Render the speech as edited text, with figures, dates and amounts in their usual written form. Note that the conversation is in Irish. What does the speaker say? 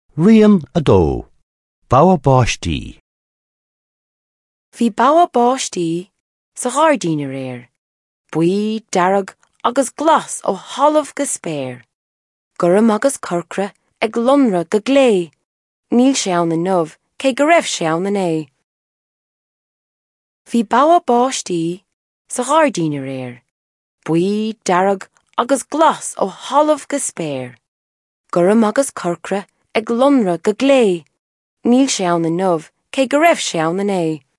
Rian a dó. Báwa báistí. Bhí báwa báistí sa ghardín ar éir. Buí, darag agus glas ó halamh go spéir. Gurim agus curcra ag lonra go glé. Níl sé ann na nubh, cé go raibh sé ann na é. Bhí báwa báistí sa ghardín ar éir. Buí, darag agus glas ó halamh go spéir. Gurim agus curcra ag lonra go glé. Níl sé ann na nubh, cé go raibh sé ann na é.